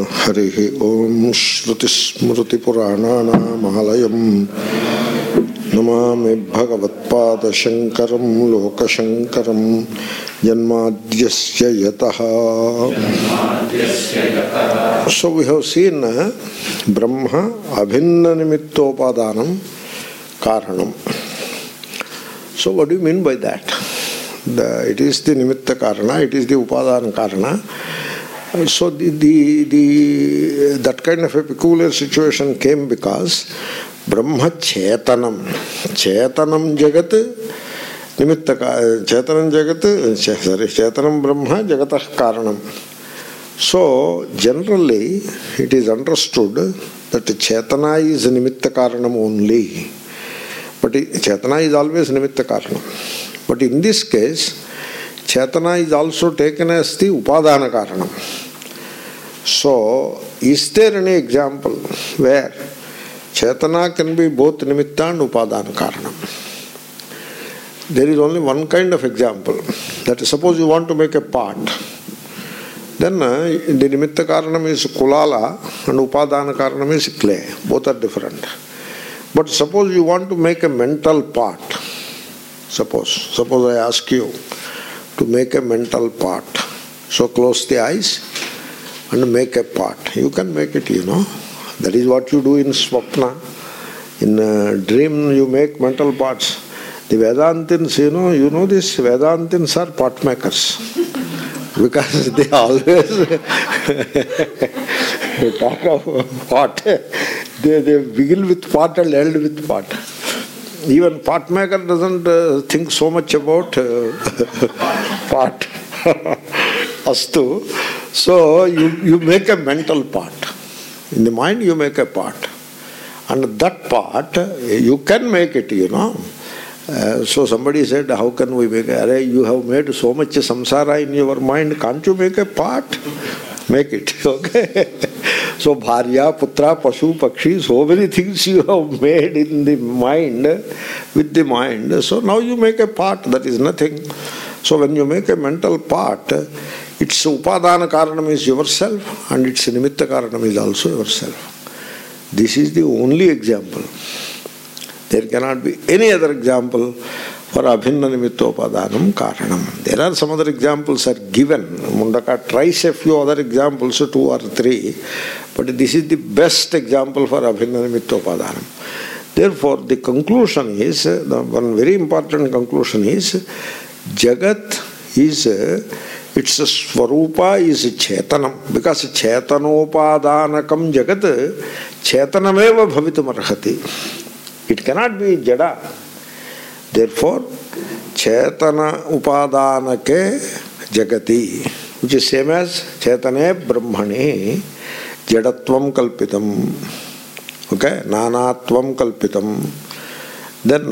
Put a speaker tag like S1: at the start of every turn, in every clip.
S1: Hari Om. శ్రుతిస్మృతిపురాణానామాలయం Namami భగవత్పాదశంకరం లోకశంకరం. జన్మాద్యస్య యతః. So we have seen Brahma abhinna nimittopadanam karanam. So what do you mean by that? It is the nimitta karana, it is the upadana karana. So that kind of a peculiar situation came because Brahma chetanam jagat nimitta chetanam jagat chetanam Brahma jagatah karanam. So generally it is understood that chetana is nimitta karanam only, but chetana is always nimitta karanam. But in this case chetana is also taken as the upadana karanam. So is there any example where chetana can be both nimitta and upadana karanam? There is only one kind of example. That is, suppose you want to make a pot, then the nimitta karanam is kulala and upadana karanam is clay. Both are different. But suppose you want to make a mental pot. Suppose I ask you to make a mental pot. So close the eyes and make a pot. You can make it, you know. That is what you do in swapna. In dream you make mental pots. The Vedantins, you know this, Vedantins are pot makers. Because they always talk of pot. They begin with pot and end with pot. Even pot maker doesn't think so much about pot. Astu. So you make a mental pot. In the mind you make a pot. And that pot, you can make it, you know. So somebody said, how can we make it? You have made so much samsara in your mind, can't you make a pot? Make it, okay? So bharya, putra, pashu, pakshi, so many things you have made in the mind, with the mind. So now you make a pot, that is nothing. So when you make a mental pot, its upadana karanam is yourself and its nimitta karanam is also yourself. This is the only example. There cannot be any other example for abhinna nimittopadanam karanam. There are some other examples are given. Mundaka tries a few other examples, 2 or 3, but this is the best example for abhinna nimittopadanam. Therefore, the conclusion is, one very important conclusion is, Jagat is, its swarupa is chetanam, because chetanopadanakam Jagat chetanameva bhavitum arhati. It cannot be jada. Therefore, chetana upadanake jagati, which is same as chetane brahmani jadatvam kalpitam, okay, nanatvam kalpitam. Then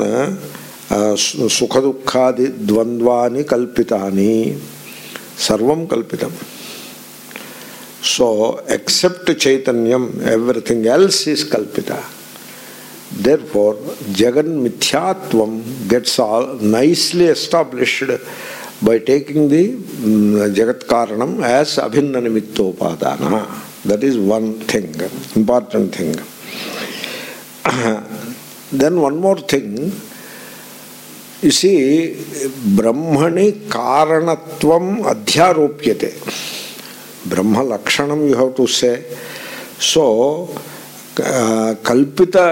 S1: sukha dukkhadi dvandvani kalpitani sarvam kalpitam. So except chaitanyam, everything else is kalpita. Therefore, Jagan Mithyatvam gets all nicely established by taking the Jagat Karanam as Abhinna Nimittopadana. That is one thing, important thing. Then one more thing, you see, Brahmani Karanatvam Adhyaropyate. Brahma Lakshanam you have to say. So, kalpita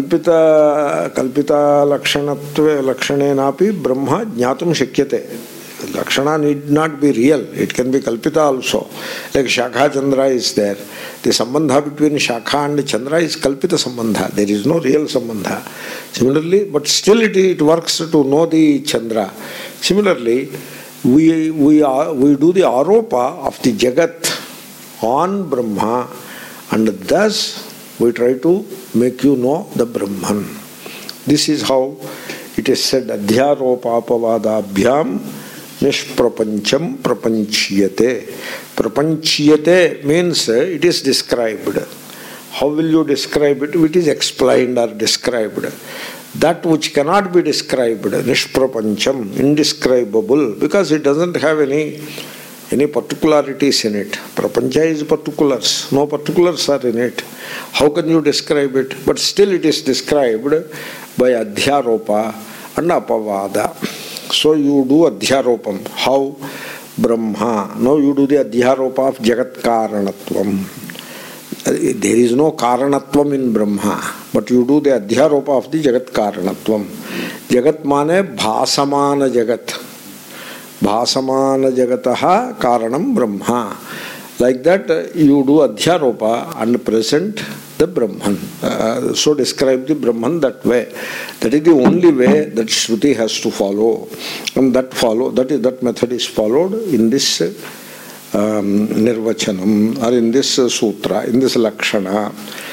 S1: lakshanenapi brahma jnatum shakyate. Lakshana need not be real, it can be kalpita also. Like Shakha Chandra is there. The sambandha between Shakha and Chandra is kalpita sambandha. There is no real sambandha. Similarly, but still it works to know the Chandra. Similarly, we do the aropa of the Jagat on Brahma, and thus we try to make you know the Brahman. This is how it is said, adhyaropapavadabhyam nishprapancham prapanchiyate. Prapanchiyate means it is described. How will you describe it? It is explained or described. That which cannot be described, nishprapancham, indescribable, because it doesn't have any any particularities in it. Prapancha is particulars. No particulars are in it. How can you describe it? But still it is described by adhyaropa and apavada. So you do adhyaropam. How? Brahma. Now you do the adhyaropa of jagat karanatvam. There is no karanatvam in Brahma, but you do the adhyaropa of the jagat karanatvam. Jagat mane bhasamana jagat. Bhasamana jagataha karanam Brahma. Like that you do adhyaropa and present the Brahman. So describe the Brahman that way. That is the only way that Shruti has to follow. And that method is followed in this Nirvachanam, or in this sutra, in this Lakshana.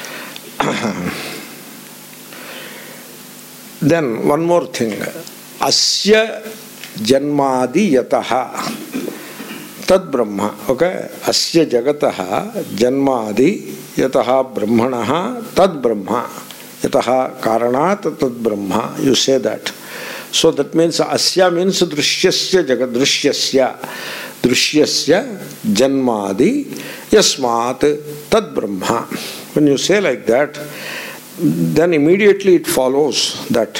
S1: Then one more thing. Asya janmadi yataha tad Brahma. Okay? Asya jagataha janmadi yataha brahmanaha tad Brahma. Yataha karanat tad Brahma. You say that. So that means asya means drishyasya jagat drishyasya. Drishyasya janmadi yasmat tad Brahma. When you say like that, then immediately it follows that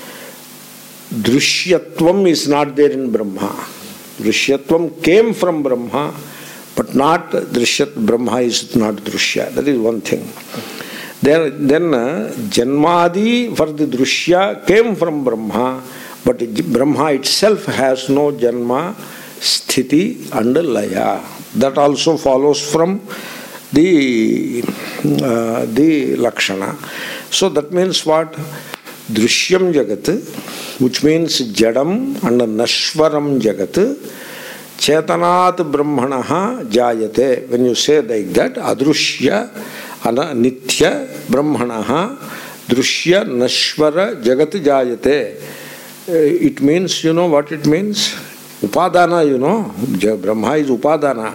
S1: drishyatvam is not there in Brahma. Drishyatvam came from Brahma, but not drishyat. Brahma is not drishya. That is one thing. Then janmadi for the drishya came from Brahma, but Brahma itself has no janma, sthiti and laya. That also follows from the lakshana. So that means what? Drishyam jagat, which means jadam and nashvaram jagat, chetanat brahmanaha jayate. When you say like that, adrushya and nitya brahmanaha drushya nashvara jagat jayate. It means, you know what it means? Upadana, you know. Brahma is upadana.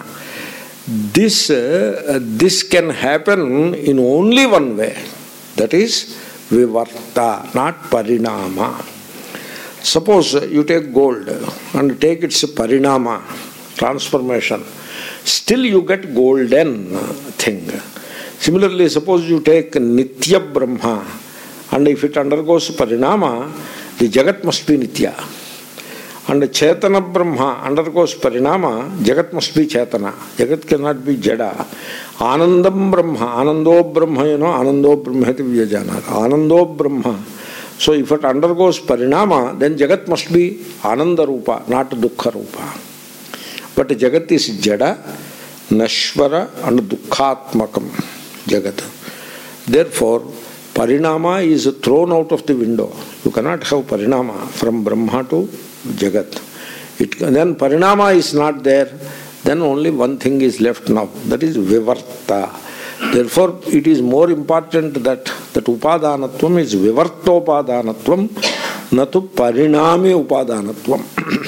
S1: This can happen in only one way. That is vivarta, not parinama. Suppose you take gold and take its parinama, transformation. Still you get golden thing. Similarly, suppose you take nitya Brahma, and if it undergoes parinama, the jagat must be nitya. And Chaitana Brahma undergoes parinama, jagat must be Chaitana. Jagat cannot be jada. Anandam Brahma, Anando Brahma, you know, Anando Brahma iti vyajana. Anando Brahma. So if it undergoes parinama, then jagat must be Ananda Rupa, not Dukkha Rupa. But jagat is jada, nashvara and dukkhatmakam jagat. Therefore, parinama is thrown out of the window. You cannot have parinama from Brahma to jagat. Then parinama is not there, then only one thing is left now, that is vivarta. Therefore it is more important that upadanatvam is vivartopadanatvam, natu parinami upadanatvam.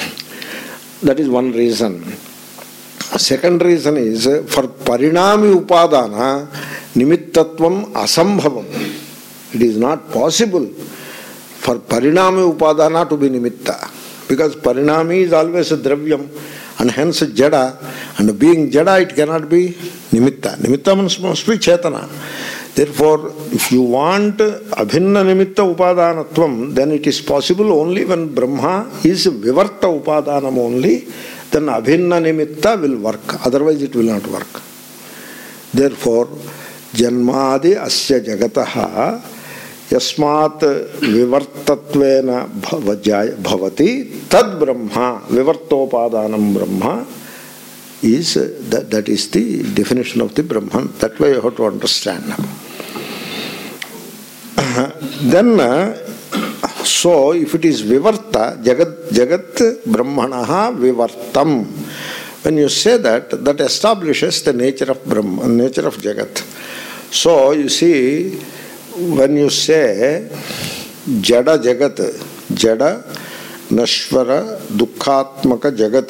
S1: That is one reason. Second reason is, for parinami upadana nimittatvam asambhavam. It is not possible for parinami upadana to be nimitta. Because parinami is always a dravyam and hence jada, and being jada it cannot be nimitta. Nimitta must be chetana. Therefore, if you want abhinna nimitta upadanatvam, then it is possible only when Brahma is vivarta upadanam only, then abhinna nimitta will work. Otherwise it will not work. Therefore, janmadi asya jagataha yasmat vivartatvena bhavati tad Brahma, vivartopadanam Brahma is, that is the definition of the Brahman. That way you have to understand. Then, so if it is vivarta, jagat brahmanaha vivartam. When you say that, that establishes the nature of Brahma, nature of jagat. So you see, when you say jada jagat, jada nashvara dukkhatmaka jagat,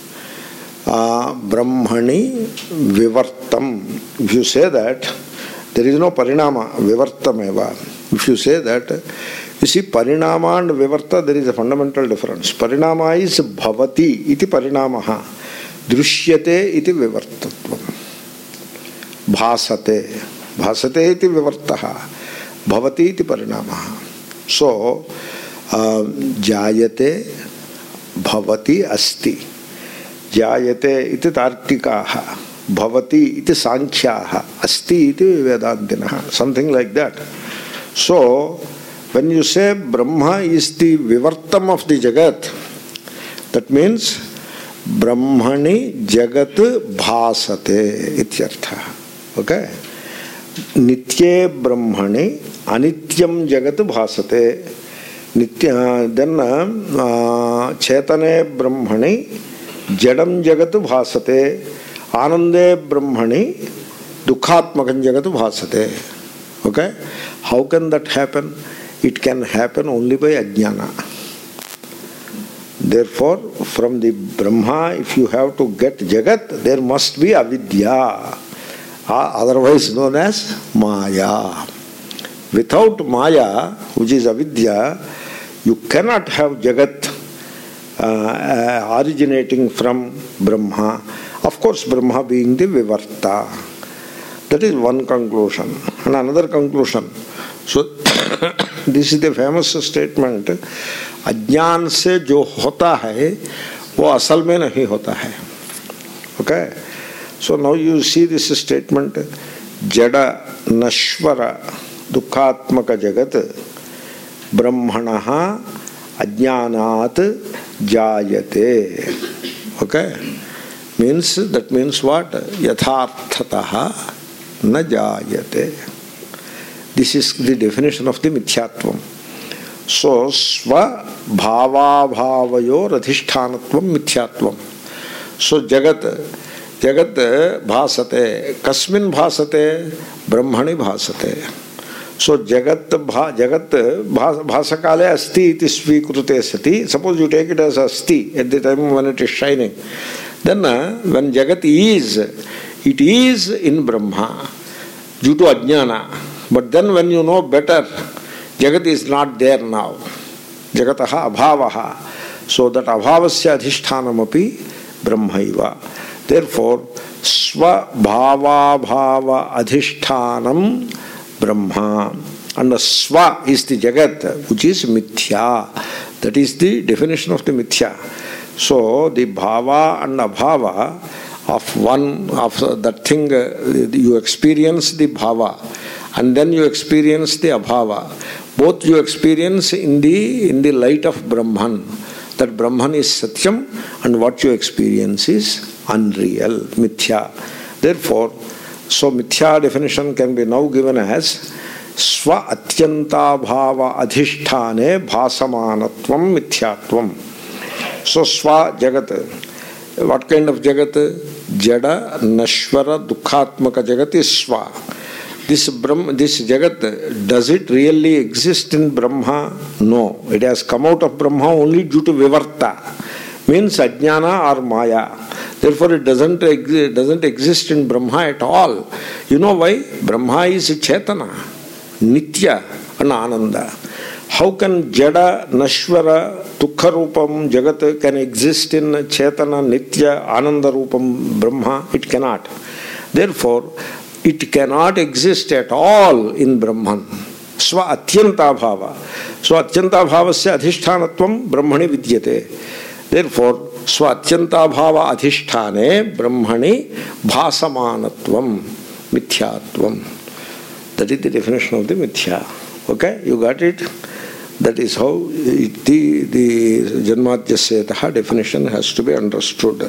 S1: brahmani vivartam. If you say that, there is no parinama, vivartameva. If you say that, you see, parinama and vivarta, there is a fundamental difference. Parinama is bhavati iti parinamaha. Drishyate iti vivartatvam. Bhasate. Bhasate iti vivartaha. Bhavati iti parinamaha. So, jayate bhavati asti. Jayate iti tartikaha. Bhavati iti sankhyaha. Asti iti vedantinaha. Something like that. So, when you say Brahma is the vivartam of the Jagat, that means Brahmani Jagat bhasate ityartha. Okay? Nitye Brahmani anityam Jagat bhasate. Nitya, then Chetane Brahmani Jadam Jagat bhasate. Anande Brahmani Dukhatmakam Jagat bhasate. Okay? How can that happen? It can happen only by ajnana. Therefore, from the Brahma, if you have to get Jagat, there must be avidya, otherwise known as Maya. Without Maya, which is avidya, you cannot have Jagat originating from Brahma. Of course, Brahma being the Vivarta. That is one conclusion. And another conclusion. So, this is the famous statement. अज्ञान से जो होता है वो असल में नहीं होता है. Okay? So now you see this statement. Jada nashvara dukhatmaka jagat brahmanaha ajnanat jayate. Okay? That means what? Yatharthataha na jayate. This is the definition of the mithyatvam. So, sva bhava bhavayor adhishthanattvam mithyatvam. So, jagat bhasate. Kasmin bhasate? Brahmani bhasate. So, jagat bhasakale asti iti svikrute sati. Suppose you take it as asti at the time when it is shining. Then, when jagat is, it is in Brahma due to ajnana. But then when you know better, Jagat is not there now. Jagataha abhavaha. So that abhavasya adhishthanamapi brahmaiva. Therefore, sva bhava bhava adhishthanam brahma. And the sva is the Jagat, which is mithya. That is the definition of the mithya. So the bhava and abhava of one, of that thing, you experience the bhava. And then you experience the abhava. Both you experience in the light of Brahman. That Brahman is Satyam and what you experience is unreal, Mithya. Therefore, so Mithya definition can be now given as Swa Atyanta Bhava Adhishthane Bhasamanatvam Mithyatvam. So Swa Jagat. What kind of Jagat? Jada Nashvara Dukhatmaka Jagat is Swa. This Jagat, does it really exist in Brahma? No. It has come out of Brahma only due to Vivarta. Means Ajnana or Maya. Therefore it doesn't exist in Brahma at all. You know why? Brahma is Chetana, Nitya and Ananda. How can Jada, Nashvara, Dukha Rupam, Jagat can exist in Chetana, Nitya, Ananda Rupam, Brahma? It cannot. Therefore, it cannot exist at all in Brahman. Swa atyanta bhava. So atyanta bhavasya adhishthanatvam brahmani vidyate. Therefore, swa atyanta bhava adhisthane brahmani bhasamanatvam mithyatvam. That is the definition of the mithya. Okay? You got it? That is how the Janmadhyasetaha definition has to be understood.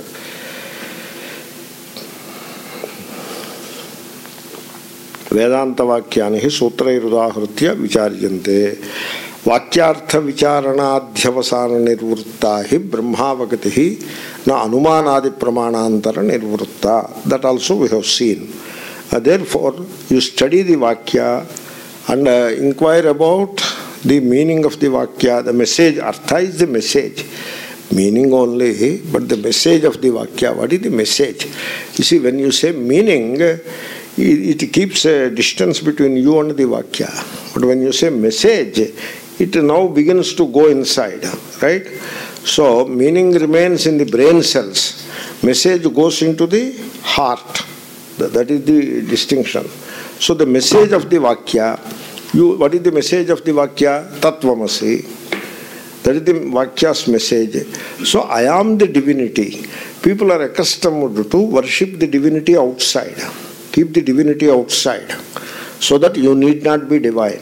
S1: Vedanta Vakyani Sutrairudahrutya Vicharjante Vakyartha Vicharanadhyavasana Nirvurta hi Brahmavagati hi na Anumanadi Pramanantara Nirvurta. That also we have seen. Therefore, you study the Vakya and inquire about the meaning of the Vakya. The message, Artha is the message. Meaning only, but the message of the Vakya. What is the message? You see, when you say meaning, it keeps a distance between you and the Vakya. But when you say message, it now begins to go inside, right? So, meaning remains in the brain cells, Message goes into the heart. That is the distinction. So the message of the Vakya, what is the message of the Vakya? Tattvamasi. That is the Vakya's message. So I am the divinity. People are accustomed to worship the divinity outside. Keep the divinity outside, so that you need not be divine.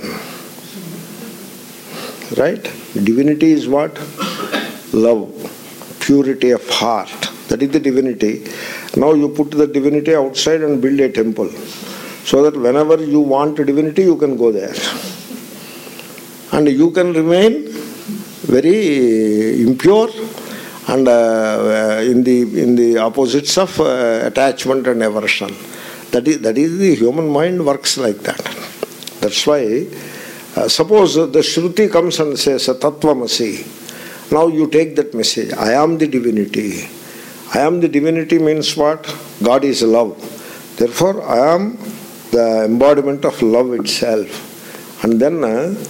S1: Right? Divinity is what? Love, purity of heart. That is the divinity. Now you put the divinity outside and build a temple, so that whenever you want divinity, you can go there. And you can remain very impure and in the opposites of attachment and aversion. That is the human mind works like that. That's why, suppose the Shruti comes and says, Tattvamasi. Now you take that message. I am the divinity. I am the divinity means what? God is love. Therefore, I am the embodiment of love itself. And then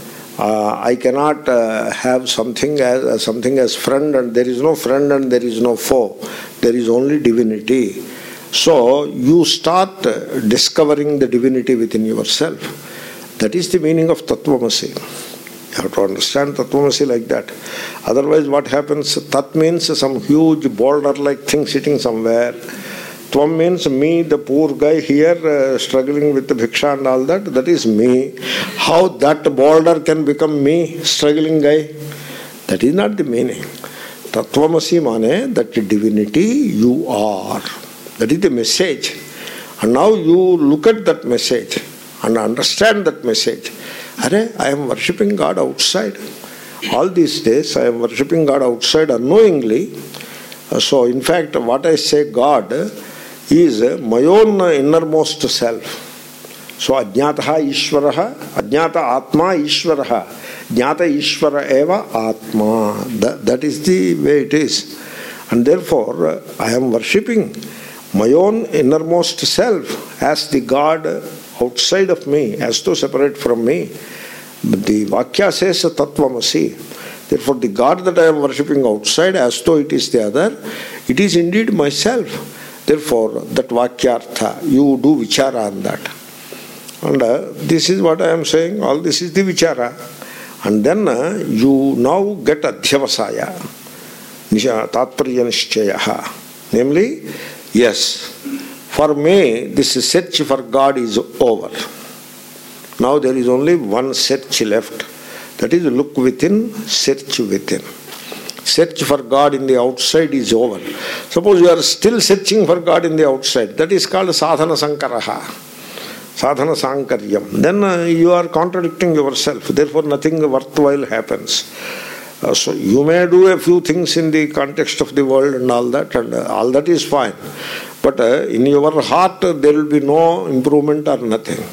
S1: I cannot have something as friend, and there is no friend and there is no foe. There is only divinity. So you start discovering the divinity within yourself. That is the meaning of Tattvamasi. You have to understand Tattvamasi like that. Otherwise what happens? Tat means some huge boulder-like thing sitting somewhere. Tvam means me, the poor guy here struggling with the bhiksha and all that. That is me. How that boulder can become me, struggling guy? That is not the meaning. Tattvamasi mane, that divinity you are. That is the message. And now you look at that message and understand that message. Arey, I am worshipping God outside. All these days I am worshipping God outside unknowingly. So in fact what I say God is my own innermost self. So ajnataha ishvaraha, ajnata atma ishvaraha, jnata ishvara eva atma. That is the way it is. And therefore I am worshipping my own innermost self as the God outside of me, as though separate from me. But the Vakya says Tattvamasi. Therefore the God that I am worshipping outside, as though it is the other, it is indeed myself. Therefore that Vakyartha, you do vichara on that. And this is what I am saying, all this is the vichara. And then you now get adhyavasaya, tatparya nishchayaha. Namely, yes, for me this search for God is over. Now there is only one search left. That is, look within, search within. Search for God in the outside is over. Suppose you are still searching for God in the outside. That is called sadhana sankaraha. Sadhana sankaryam. Then you are contradicting yourself. Therefore nothing worthwhile happens. So you may do a few things in the context of the world and all that is fine. But in your heart there will be no improvement or nothing.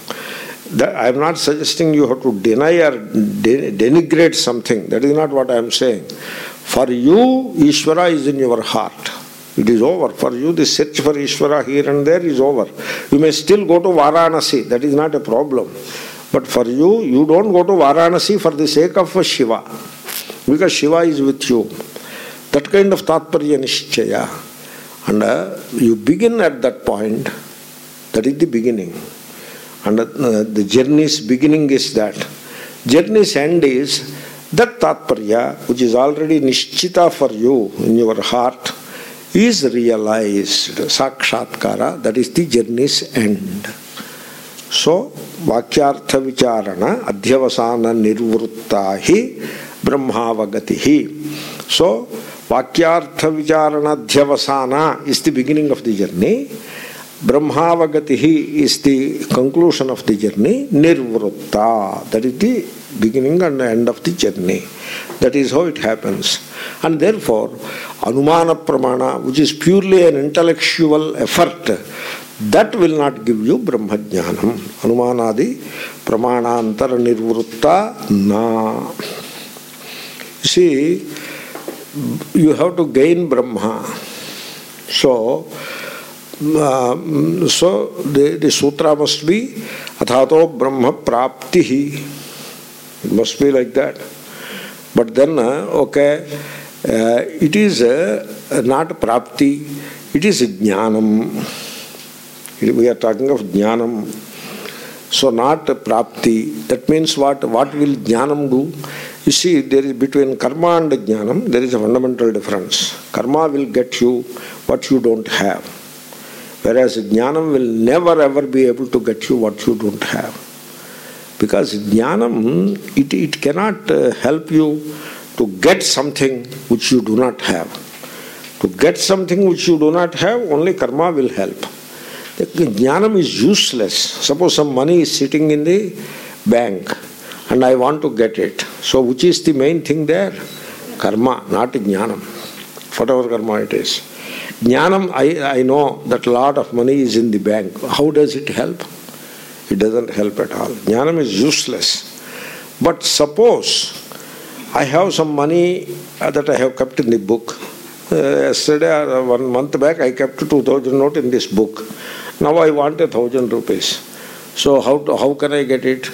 S1: I am not suggesting you have to deny or denigrate something. That is not what I am saying. For you, Ishvara is in your heart. It is over. For you, the search for Ishvara here and there is over. You may still go to Varanasi. That is not a problem. But for you, you don't go to Varanasi for the sake of Shiva. Because Shiva is with you. That kind of Tatparya Nishchaya. And you begin at that point. That is the beginning. And the journey's beginning is that. Journey's end is that Tatparya, which is already Nishchita for you in your heart, is realized. Sakshatkara, that is the journey's end. So, Vakyartha Vicharana Adhyavasana Nirvrutta Brahmavagatihi. So, Vakyartha Vicharana Adhyavasana is the beginning of the journey. Brahmavagatihi is the conclusion of the journey. Nirvrutta, that is the beginning and end of the journey. That is how it happens. And therefore, Anumana Pramana, which is purely an intellectual effort, that will not give you Brahmajnanam. Anumanadi Pramanantara Nirvrutta na. See, you have to gain Brahma. So the sutra must be Athato Brahma Praptihi. It must be like that. But then, it is not Prapti, It is jnanam. We are talking of jnanam. So not prapti. That means what? What will jnanam do? You see, there is between karma and jnanam, there is a fundamental difference. Karma will get you what you don't have. Whereas jnanam will never ever be able to get you what you don't have. Because jnanam, it cannot help you to get something which you do not have. To get something which you do not have, only karma will help. The jnanam is useless. Suppose some money is sitting in the bank and I want to get it. So which is the main thing there? Karma, not jnanam. Whatever karma it is. Jnanam, I know that a lot of money is in the bank. How does it help? It doesn't help at all. Jnanam is useless. But suppose I have some money that I have kept in the book. Yesterday or 1 month back I kept 2,000 note in this book. Now I want 1,000 rupees. So how can I get it?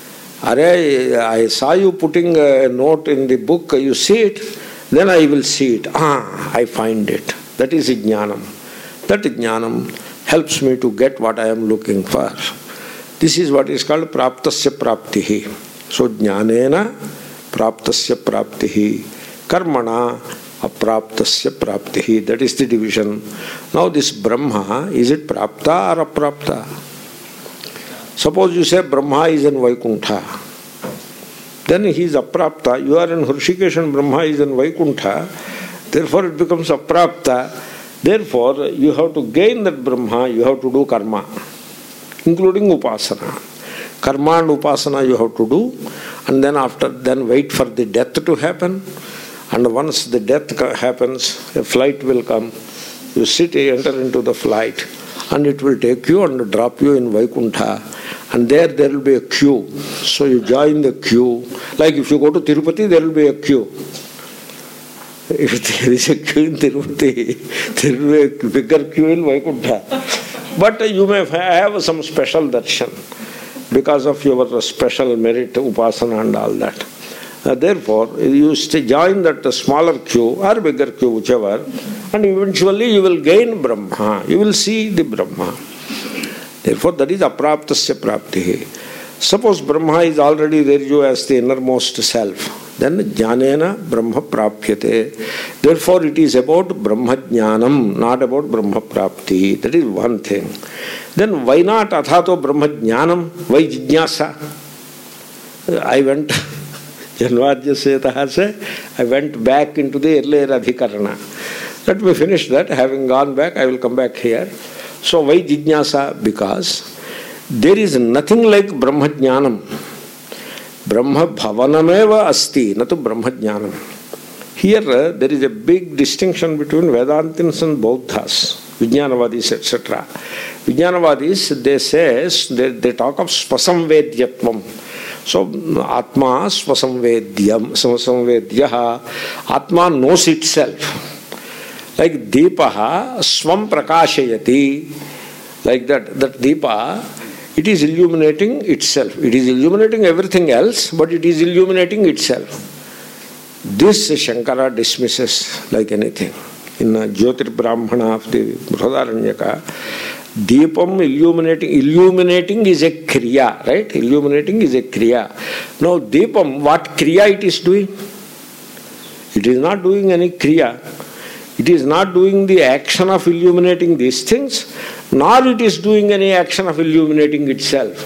S1: I saw you putting a note in the book. You see it, then I will see it. I find it. That is jnanam. That jnanam helps me to get what I am looking for. This is what is called praptasya praptihi. So jnanena praptasya praptihi, karmana apraptasya praptihi. That is the division. Now this Brahma, is it prapta or aprapta? Suppose you say Brahma is in Vaikuntha. Then he is aprapta. You are in Hrishikesh and Brahma is in Vaikuntha. Therefore it becomes aprapta. Therefore you have to gain that Brahma, you have to do karma, including upasana. Karma and upasana you have to do, and then wait for the death to happen. And once the death happens, a flight will come. You enter into the flight, and it will take you and drop you in Vaikuntha. And there will be a queue. So you join the queue. Like if you go to Tirupati, there will be a queue. If there is a queue in Tirupati, there will be a bigger queue in Vaikuntha. But you may have some special darshan because of your special merit, upasana and all that. Therefore, you join that smaller queue or bigger queue, whichever, and eventually you will gain Brahma. You will see the Brahma. Therefore, that is apraptasya praptihi. Suppose Brahma is already there, you as the innermost self. Then jnanena Brahma prapyate. Therefore, it is about Brahma jnanam, not about Brahma prapti. That is one thing. Then why not athato Brahma jnanam? Why jijnasa? I went I went back into the earlier adhikarana. Let me finish that. Having gone back, I will come back here. So why jijnasa? Because there is nothing like Brahma jnanam. Brahma bhavanameva asti, natu Brahma jnanam. Here there is a big distinction between Vedantins and Bauddhas, Vijnanavadis, etc. Vijnanavadis, they talk of swasamvedyatvam. So Atma swasamvedyaha, Atma knows itself. Like Deepaha swam prakashayati, like that Deepa, it is illuminating itself. It is illuminating everything else, but it is illuminating itself. This Shankara dismisses like anything. In Jyotir Brahmana of the Brihadaranyaka, Deepam illuminating is a kriya, right? Illuminating is a kriya. Now Deepam, what kriya it is doing? It is not doing any kriya. It is not doing the action of illuminating these things, nor it is doing any action of illuminating itself.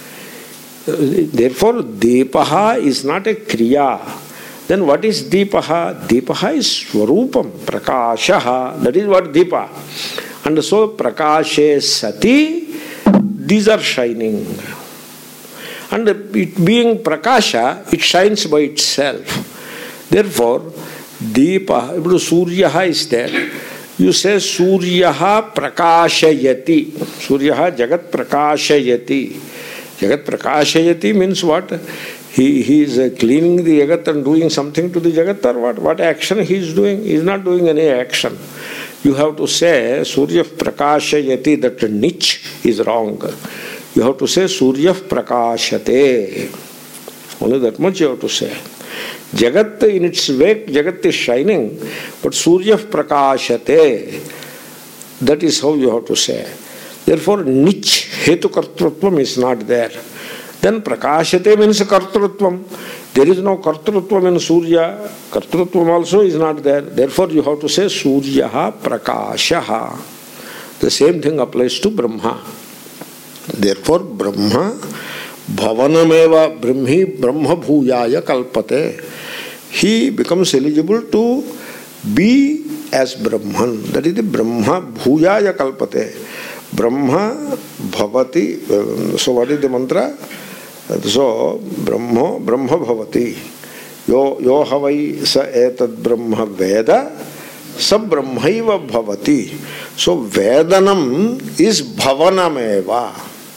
S1: Therefore, Deepaha is not a kriya. Then what is Deepaha? Deepaha is Swarupam, Prakashaha. That is what Deepa. And so, Prakashe Sati, these are shining. And it being Prakasha, it shines by itself. Therefore, Deepa, if Suryaha is there, you say Suryaha Prakashayati. Suryaha Jagat Prakashayati. Jagat Prakashayati means what? He is cleaning the Jagat and doing something to the Jagat, or what? What action he is doing? He is not doing any action. You have to say Surya Prakashayati, that niche is wrong. You have to say Surya Prakashate. Only that much you have to say. Jagat in its wake, Jagat is shining, but Surya Prakashate. That is how you have to say. Therefore, nich hetukartrutvam is not there. Then prakashate means kartrutvam. There is no kartrutvam in Surya. Kartrutvam also is not there. Therefore, you have to say Suryaha prakashaha. The same thing applies to Brahma. Therefore, Brahma bhavanameva brahmi brahma bhuyaya kalpate. He becomes eligible to be as Brahman. That is the Brahma bhuyaya kalpate. Brahma bhavati. So what is the mantra? So Brahma bhavati. Yo havai sa etad Brahma veda sa Brahmaiva bhavati. So Vedanam is bhavanameva.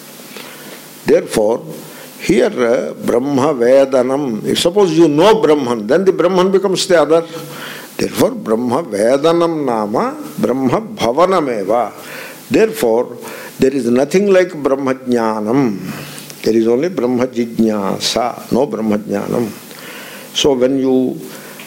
S1: Therefore, here Brahma Vedanam, if suppose you know Brahman, then the Brahman becomes the other. Therefore, Brahma Vedanam nama Brahma Bhavanameva. Therefore, there is nothing like Brahma Jnanam. There is only Brahma Jijñāsa, no Brahma Jnanam. So when you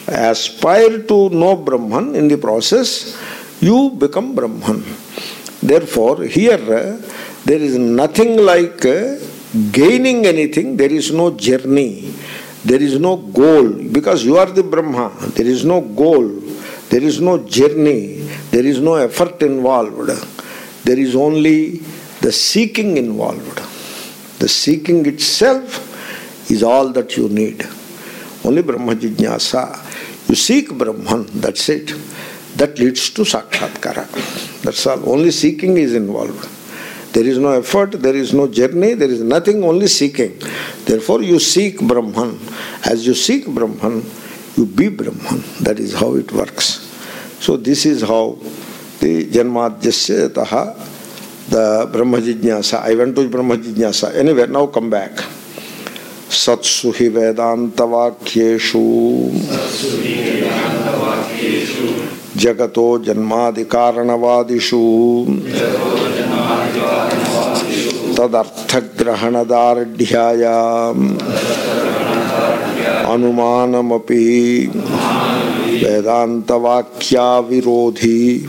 S1: aspire to know Brahman, in the process, you become Brahman. Therefore, here there is nothing like gaining anything. There is no journey. There is no goal. Because you are the Brahma. There is no goal. There is no journey. There is no effort involved. There is only the seeking involved. The seeking itself is all that you need. Only Brahma Jijñāsa. You seek Brahman, that's it. That leads to Sakshatkara. That's all. Only seeking is involved. There is no effort, there is no journey, there is nothing, only seeking. Therefore you seek Brahman. As you seek Brahman, you be Brahman. That is how it works. So this is how the Janmadhyasya taha, the Brahma Jijñāsa. I went to Brahma Jijñāsa. Anyway, now come back. Satsu hi Vedanta Vakyeshu Jagato Janmadi Karanavadishu Tadartha Grahanadaradhyaya Anumanamapi Vedanta Vakya Virodhi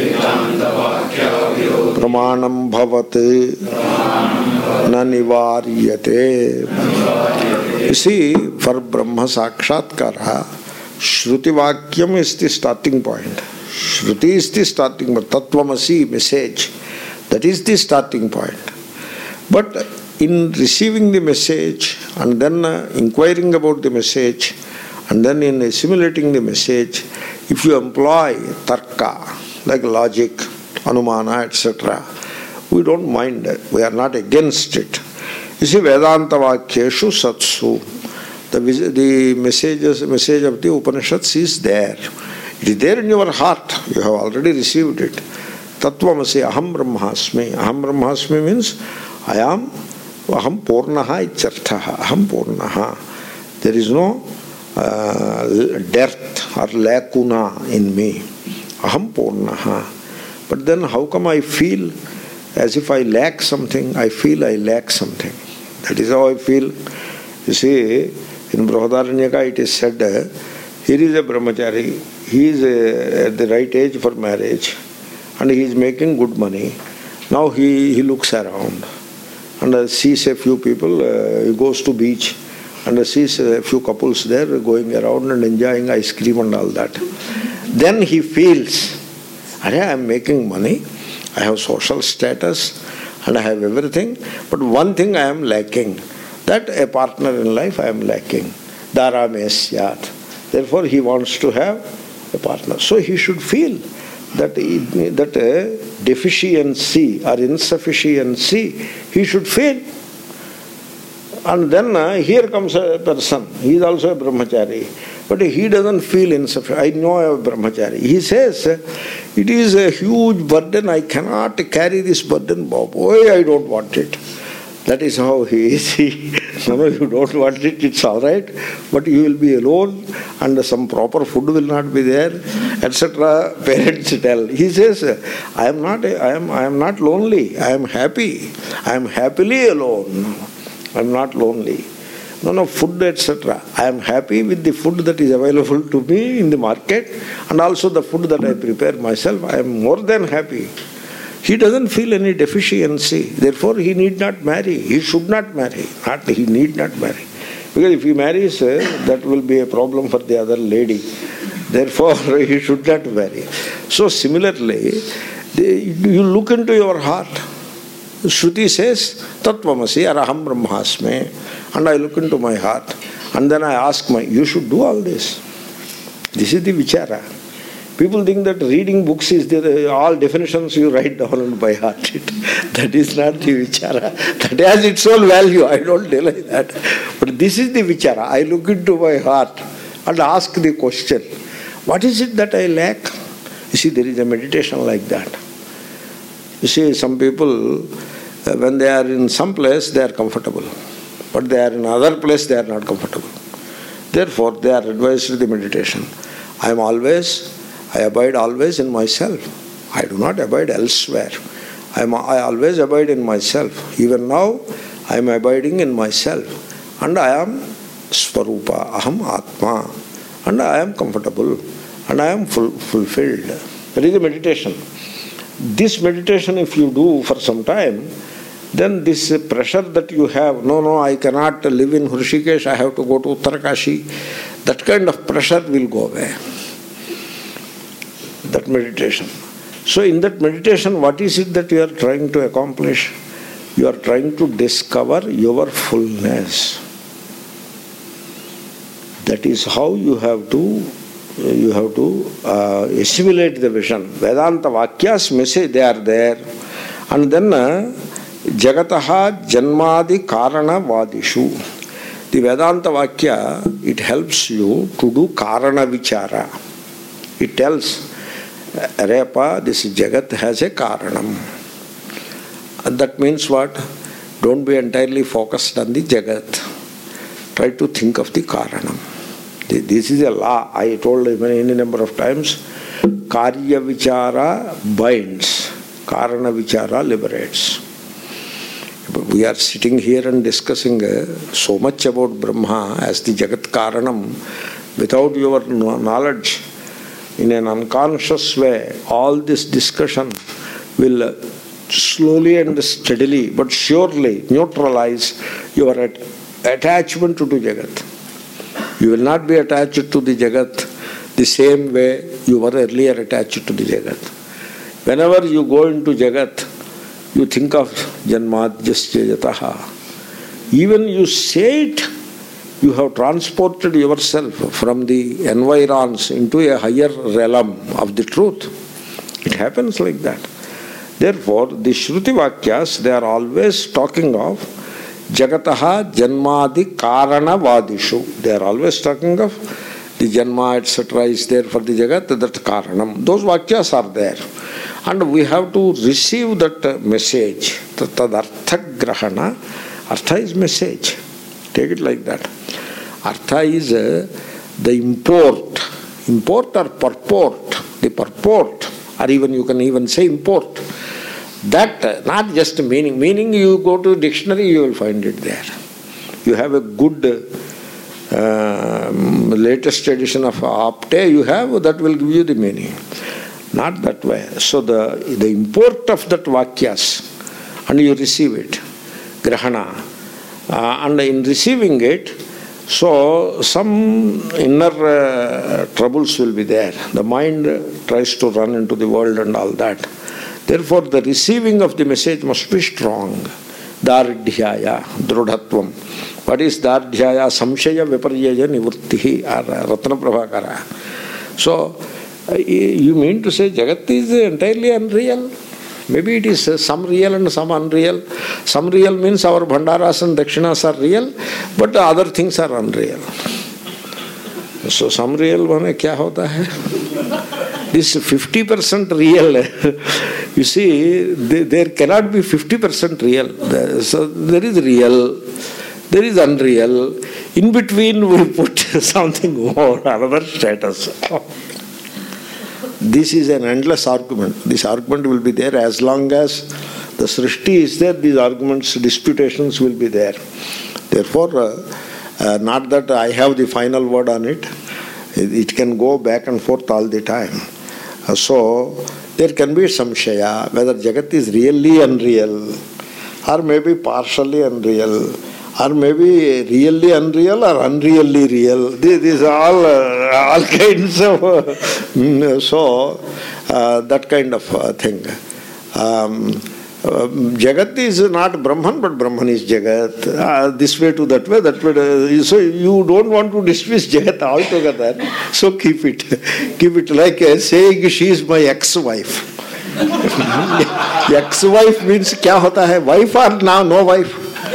S1: Pramanam Bhavate Na Nivaryate. You see, for Brahma Sakshatkara, Shruti Vakyam is the starting point. Shruti is the starting point. Tattvamasi, message. That is the starting point. But in receiving the message and then inquiring about the message and then in assimilating the message, if you employ tarka, like logic, anumana, etc., we don't mind. We are not against it. You see, Vedanta Vakyeshu Satsu. The message of the Upanishads is there. It is there in your heart. You have already received it. Tattvamasi aham brahmasmi. Aham brahmasmi means I am aham purnaha ityarthaha. Aham purnaha. There is no dearth or lacuna in me. Aham purnaha. But then how come I feel as if I lack something? I feel I lack something. That is how I feel. You see, in Brihadaranyaka it is said, here is a brahmachari, he is at the right age for marriage and he is making good money. Now he looks around and sees a few people, he goes to beach and sees a few couples there going around and enjoying ice cream and all that. Then he feels, I am making money, I have social status and I have everything, but one thing I am lacking, that a partner in life I am lacking. Dara me syat. Therefore he wants to have a partner. So he should feel that deficiency or insufficiency, he should feel. And then here comes a person, he is also a brahmachari, but he doesn't feel insufficient. I know a brahmachari. He says, it is a huge burden, I cannot carry this burden, boy, I don't want it. That is how he is. No, you don't want it, it's all right, but you will be alone and some proper food will not be there, etc. Parents tell. He says, I am not lonely, I am happy. I am happily alone. I am not lonely. No, food, etc. I am happy with the food that is available to me in the market and also the food that I prepare myself. I am more than happy. He doesn't feel any deficiency. Therefore, he need not marry. He should not marry. He need not marry. Because if he marries, that will be a problem for the other lady. Therefore, he should not marry. So similarly, you look into your heart. Shruti says, Tattvamasi araham brahmasme. And I look into my heart. And then I ask you should do all this. This is the vichara. People think that reading books is all definitions you write down and by heart. That is not the vichara. That has its own value. I don't deny that. But this is the vichara. I look into my heart and ask the question, what is it that I lack? You see, there is a meditation like that. You see, some people, when they are in some place, they are comfortable. But they are in another place, they are not comfortable. Therefore, they are advised to the meditation. I abide always in myself. I do not abide elsewhere. I always abide in myself. Even now, I am abiding in myself. And I am Svarupa, Aham Atma. And I am comfortable. And I am fulfilled. That is a meditation. This meditation, if you do for some time, then this pressure that you have, no, I cannot live in Hrishikesh, I have to go to Uttarakanshi, that kind of pressure will go away. That meditation. So in that meditation, what is it that you are trying to accomplish? You are trying to discover your fullness. That is how you have to assimilate the vision. Vedanta Vakyas message, they are there. And then Jagataha Janmadi Karana Vadishu. The Vedanta Vakya, it helps you to do Karana Vichara. It tells, Arepa, this Jagat has a Karanam. And that means what? Don't be entirely focused on the Jagat. Try to think of the Karanam. This is a law. I told any number of times. Karya Vichara binds. Karana Vichara liberates. We are sitting here and discussing so much about Brahma as the Jagat Karanam. Without your knowledge, in an unconscious way, all this discussion will slowly and steadily but surely neutralize your attachment to Jagat. You will not be attached to the Jagat the same way you were earlier attached to the Jagat. Whenever you go into Jagat, you think of Janmadhyasya Jataha. Even you say it, you have transported yourself from the environs into a higher realm of the truth. It happens like that. Therefore, the Shruti Vakyas, they are always talking of Jagataha Janmadi Karana Vadishu. They are always talking of the Janma, etc. is there for the Jagat, that Karanam. Those Vakyas are there. And we have to receive that message. Tad Artha Grahana. Artha is message. Take it like that. Artha is the import or purport. The purport, or even you can even say import. That, not just meaning. Meaning, you go to dictionary, you will find it there. You have a good latest edition of Apte, you have, that will give you the meaning. Not that way. So the import of that Vakyas, and you receive it, Grahana. And in receiving it, so some inner troubles will be there. The mind tries to run into the world and all that. Therefore, the receiving of the message must be strong. Dardhyaya, Drudhatvam. What is Dardhyaya? Samshaya Viparyaya Nivurtihi, Ratna Prabhakara. So, you mean to say Jagat is entirely unreal? Maybe it is some real and some unreal. Some real means our Bhandaras and Dakshinas are real, but other things are unreal. So some real one kya hota hai? This 50% real. You see, there cannot be 50% real. So there is real, there is unreal. In between we put something more, another status. This is an endless argument. This argument will be there as long as the Srishti is there. These arguments, disputations will be there. Therefore, not that I have the final word on it. It can go back and forth all the time. So, there can be samshaya, whether Jagat is really unreal, or maybe partially unreal, or maybe really unreal or unreally real. These are all kinds of, that kind of thing. Jagat is not Brahman, but Brahman is Jagat. This way to that way, that way. So you don't want to dismiss Jagat altogether. So keep it. Keep it like saying she is my ex-wife. Ex-wife means क्या होता है? Wife or now no wife?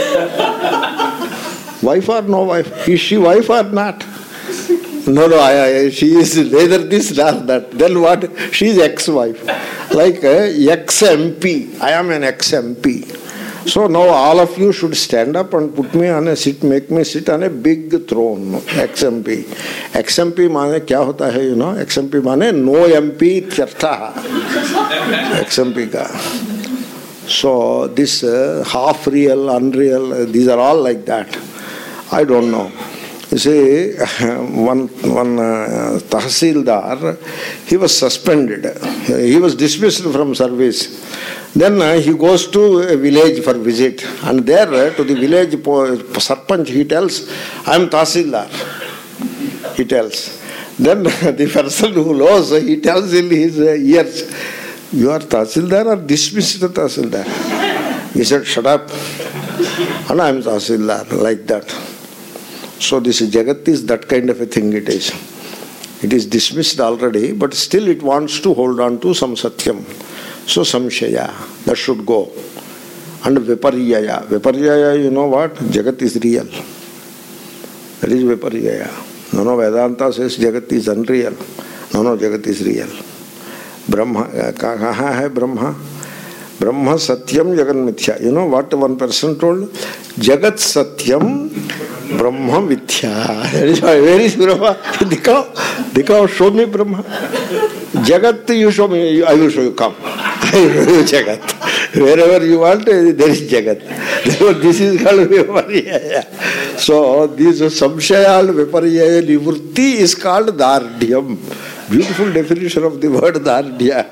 S1: Wife or no wife? Is she wife or not? No, she is neither this nor that. Then what? She is ex-wife. Like ex-MP. I am an ex-MP. So now all of you should stand up and put me on a seat, make me sit on a big throne. Ex-MP. Ex-MP माने क्या होता है, you know? Ex-MP माने no MP इत्यर्थः. Ex-MP का. So this half real, unreal, these are all like that. I don't know. You see, one Tahsildar, he was suspended. He was dismissed from service. Then he goes to a village for visit. And there, to the village Sarpanch, he tells, I am Tahsildar. He tells. Then the person who knows, he tells in his ears, you are Tahsildar or dismissed Tahsildar? He said, shut up. And I am Tahsildar, like that. So this Jagat is that kind of a thing it is. It is dismissed already, but still it wants to hold on to some Satyam. So Samshaya, that should go. And Viparyaya. Viparyaya, you know what? Jagat is real. That is Viparyaya. No, Vedanta says Jagat is unreal. No, Jagat is real. Brahma, kaha hai Brahma? Brahma Satyam Jagat Mithya. You know what one person told? Jagat Satyam Brahma Mithya. Where is Brahma? Dikao, show me Brahma. Jagat, you show me, I will show you. Come. I will show you Jagat. Wherever you want, there is Jagat. This is called Viparyaya. So, this Samshaya and Viparyaya Nivrutti is called Dardhyam. Beautiful definition of the word Dardhya.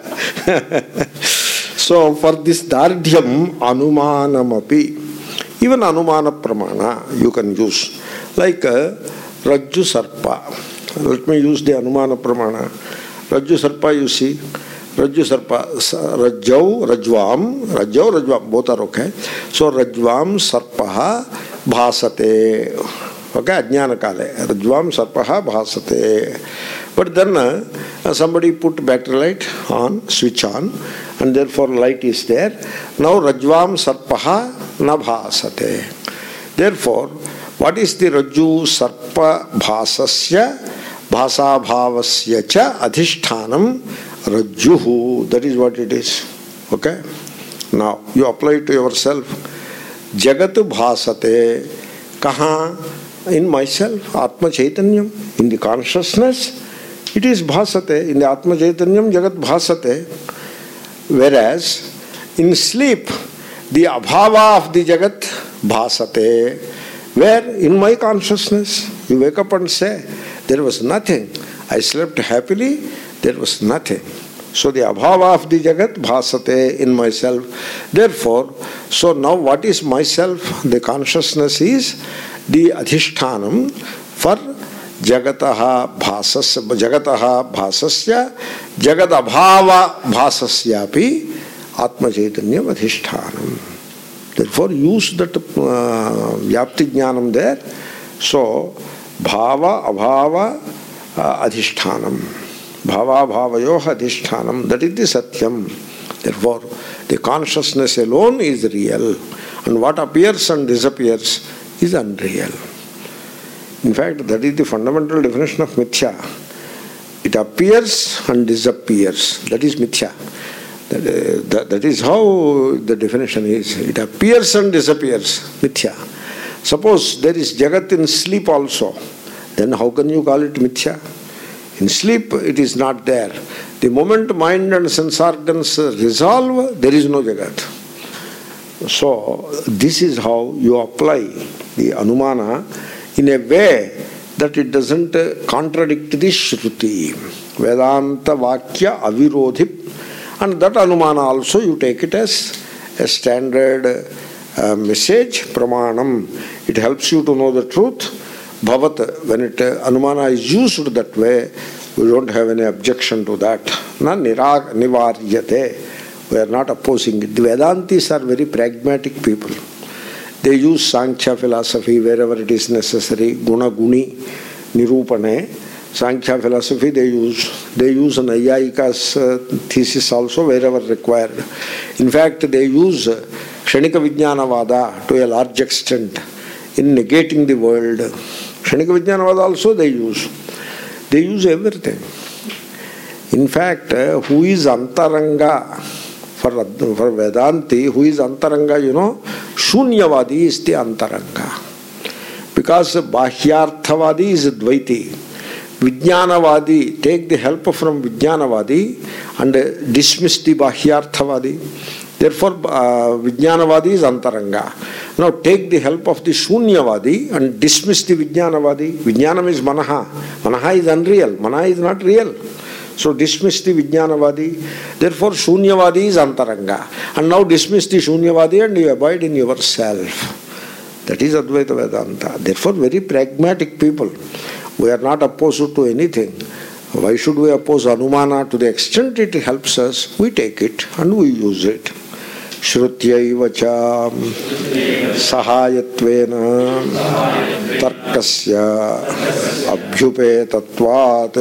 S1: So, for this Dardhyam, Anumanamapi, even Anumana Pramana you can use. Like Rajju Sarpa. Let me use the Anumana Pramana. Rajju Sarpa, you see. Rajju Sarpa. Rajjau, Rajvam, both are okay. So, Rajvam Sarpaha Bhasate. Okay, Ajnana Kale. Rajvam Sarpaha Bhasate. But then somebody put battery light on, switch on, and therefore light is there. Now Rajvam Sarpaha Nabhasate. Therefore, what is the Rajju Sarpa Bhasasya Bhasa Bhavasya Cha Adhishthanam Rajjuhu? That is what it is. Okay? Now, you apply it to yourself. Jagat Bhasate. Kaha? In myself, Atma Chaitanyam, in the consciousness, it is Bhasate. In the Atma Chaitanyam, Jagat Bhasate. Whereas, in sleep, the Abhava of the Jagat Bhasate. Where? In my consciousness. You wake up and say, there was nothing. I slept happily, there was nothing. So the Abhava of the Jagat Bhasate in myself. Therefore, so now what is myself? The consciousness is the Adhishthanam for Jagataha Bhasasya Jagat Abhava Bhasasyapi Atma Chaitanya Adhishthanam. Therefore, use that Vyapti Jnanam there. So, Bhava Abhava Adhishthanam. Bhava Bhavayoha Adhishthanam. That is the Satyam. Therefore, the consciousness alone is real. And what appears and disappears is unreal. In fact, that is the fundamental definition of mithya. It appears and disappears. That is mithya. That is how the definition is. It appears and disappears. Mithya. Suppose there is Jagat in sleep also. Then how can you call it mithya? In sleep it is not there. The moment mind and sense organs resolve, there is no Jagat. So, this is how you apply the Anumana in a way that it doesn't contradict the Shruti. Vedanta Vakya Avirodhi. And that Anumana also you take it as a standard message, pramanam. It helps you to know the truth. Bhavat, when Anumana is used that way, we don't have any objection to that. Na nivaryate. We are not opposing it. The Vedantis are very pragmatic people. They use Sankhya philosophy wherever it is necessary. Guna Guni Nirupane. Sankhya philosophy they use. They use Nayayika's thesis also wherever required. In fact, they use Kshanika Vijnanavada to a large extent in negating the world. Kshanika Vijnanavada also they use. They use everything. In fact, who is Antaranga? For Vedanti, who is Antaranga, Shunyavadi is the Antaranga. Because Bahyarthavadi is Dvaiti. Vijnanavadi, take the help from Vijnanavadi and dismiss the Bahyarthavadi. Therefore, Vijnanavadi is Antaranga. Now take the help of the Shunyavadi and dismiss the Vijnanavadi. Vijnanam is Manaha. Manaha is unreal. Manaha is not real. So dismiss the Vijnanavadi. Therefore, Shunyavadi is Antaranga. And now dismiss the Shunyavadi and you abide in yourself. That is Advaita Vedanta. Therefore, very pragmatic people. We are not opposed to anything. Why should we oppose Anumana? To the extent it helps us, we take it and we use it. Shrutyaiva cha sahayatvena tarkasya abhyupetatvat.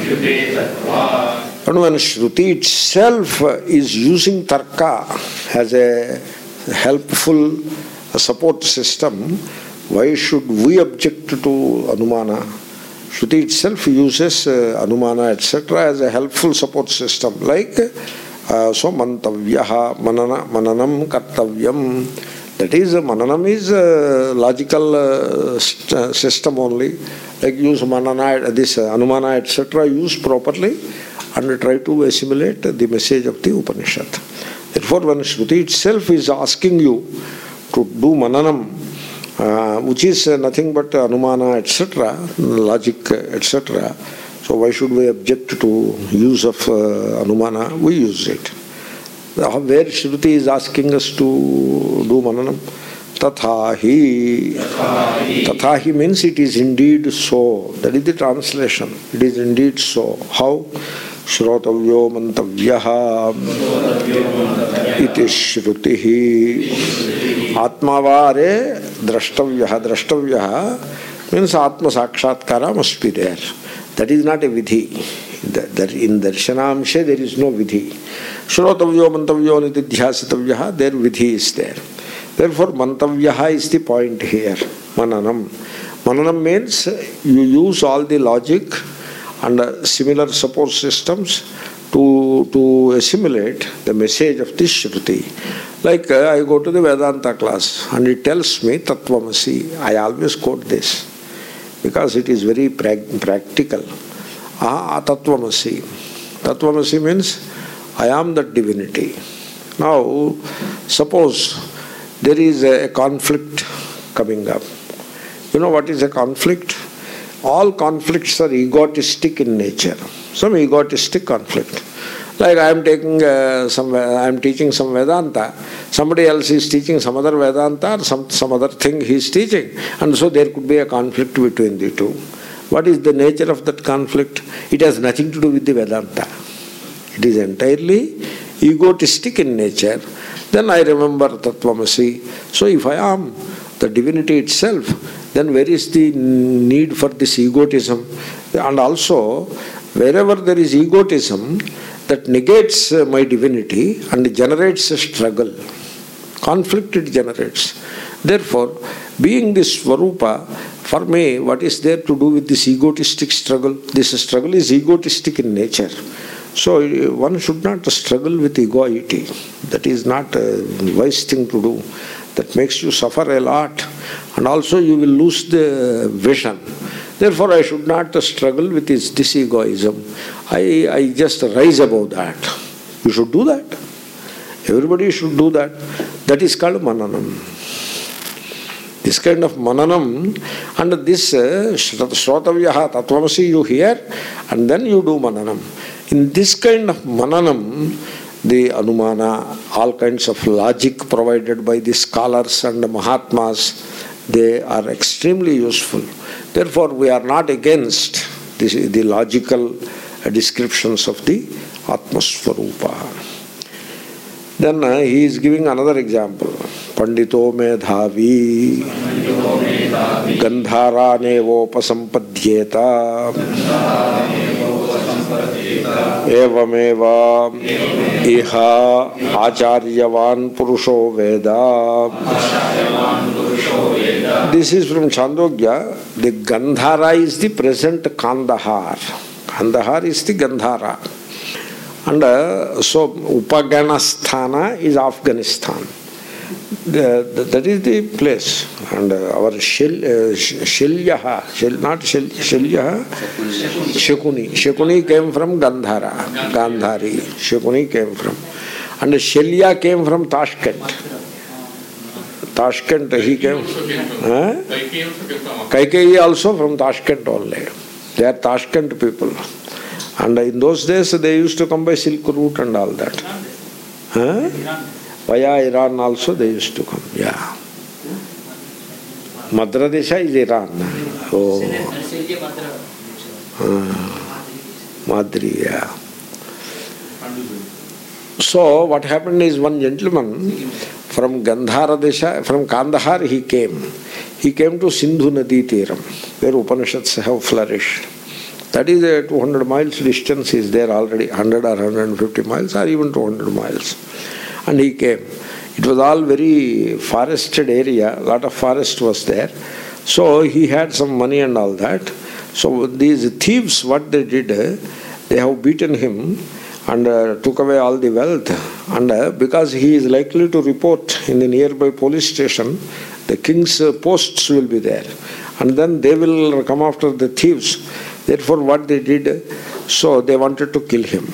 S1: And when Shruti itself is using tarka as a helpful support system, why should we object to Anumana? Shruti itself uses Anumana etc. as a helpful support system, like so mantavyaha, mananam kartavyam. That is, mananam is a logical system only. Like use manana, this Anumana etc. use properly and try to assimilate the message of the Upanishad. Therefore, when Shruti itself is asking you to do mananam, which is nothing but Anumana etc., logic etc., so why should we object to use of Anumana? We use it. Where Shruti is asking us to do mananam, tathahi. Tathahi means it is indeed so. That is the translation. It is indeed so. How? Shrotavyo mantavyaha iti shrutihi. Atmavare drashtavyaha. Drashtavyaha means Atma Sakshatkara must be there. That is not a vidhi. In darshanamshe there is no vidhi. Shrotavyo mantavyo nitidhyasitavyaha, there vidhi is there. Therefore mantavyaha is the point here. Mananam. Mananam means you use all the logic and similar support systems to assimilate the message of this Shruti. Like I go to the Vedanta class and it tells me Tattvamasi. I always quote this because it is very practical. Tattvamasi. Tattvamasi means I am that divinity. Now, suppose there is a conflict coming up. You know what is a conflict? All conflicts are egotistic in nature. Some egotistic conflict. Like I am teaching some Vedanta, somebody else is teaching some other Vedanta or some other thing he is teaching, and so there could be a conflict between the two. What is the nature of that conflict? It has nothing to do with the Vedanta. It is entirely egotistic in nature. Then I remember Tattvamasi. So if I am the divinity itself, then where is the need for this egotism? And also, wherever there is egotism, that negates my divinity and generates a struggle. Conflict it generates. Therefore, being this Swarupa, for me, what is there to do with this egotistic struggle? This struggle is egotistic in nature. So one should not struggle with egoity. That is not a wise thing to do. That makes you suffer a lot. And also you will lose the vision. Therefore, I should not struggle with this egoism. I just rise above that. You should do that. Everybody should do that. That is called mananam. This kind of mananam, and this Shrotavyaha Tattvamasi you hear, and then you do mananam. In this kind of mananam, the Anumana, all kinds of logic provided by the scholars and the Mahatmas, they are extremely useful. Therefore, we are not against the logical descriptions of the Atmasvarupa. Then he is giving another example. Pandito medhavi gandhara nevopasampadhyeta evameva iha acharyavan purusho veda. This is from Chandogya. The Gandhara is the present Kandahar. Kandahar is the Gandhara. And so Upaganasthana is Afghanistan. That is the place. And our Shelyaha, Shakuni came from Gandhara. Gandhari, Shakuni came from. And Shelya came from Tashkent. Tashkent he came. Kaikeyi also from Tashkent only. They are Tashkent people. And in those days they used to come by Silk Route and all that. Via Iran also they used to come. Yeah. Madhya Desha is Iran. Oh. Madri, yeah. So what happened is one gentleman from Gandhara Desha, from Kandahar he came. He came to Sindhu Nadi Tiram, where Upanishads have flourished. That is a 200 miles distance is there already, 100 or 150 miles or even 200 miles. And he came. It was all very forested area, a lot of forest was there. So he had some money and all that. So these thieves, what they did, they have beaten him and took away all the wealth. And because he is likely to report in the nearby police station, the king's posts will be there. And then they will come after the thieves. Therefore what they did, so they wanted to kill him.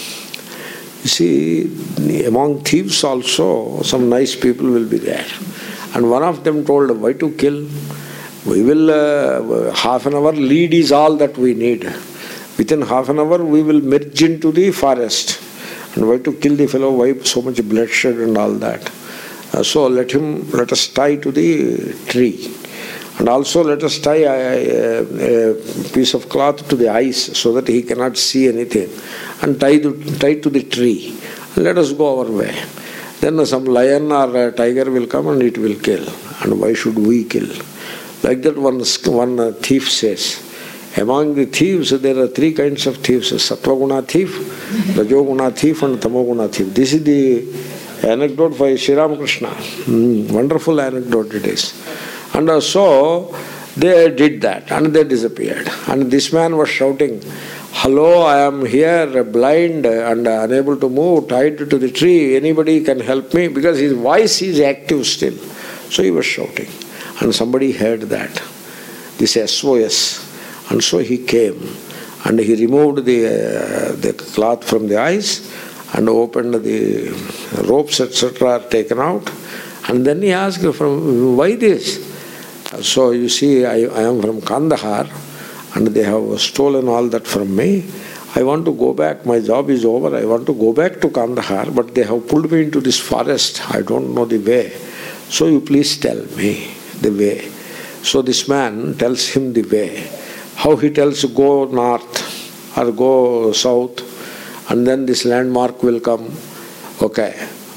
S1: You see, among thieves also, some nice people will be there. And one of them told, why to kill? We will, half an hour lead is all that we need. Within half an hour we will merge into the forest. And why to kill the fellow, why so much bloodshed and all that? So let us tie to the tree. And also let us tie a piece of cloth to the eyes so that he cannot see anything. And tie to the tree. And let us go our way. Then some lion or a tiger will come and it will kill. And why should we kill? Like that one thief says. Among the thieves there are three kinds of thieves. Sattva-guna thief, Rajo-guna thief and Tamo-guna thief. This is the anecdote by Sri Ramakrishna. Wonderful anecdote it is. And so they did that and they disappeared. And this man was shouting, hello, I am here blind and unable to move, tied to the tree. Anybody can help me? Because his voice is active still. So he was shouting. And somebody heard that. This SOS. And so he came. And he removed the cloth from the eyes and opened the ropes, etc. taken out. And then he asked, why this? So you see, I am from Kandahar and they have stolen all that from me. I want to go back. My job is over. I want to go back to Kandahar, but they have pulled me into this forest. I don't know the way. So you please tell me the way. So this man tells him the way. How he tells, go north or go south and then this landmark will come. Okay,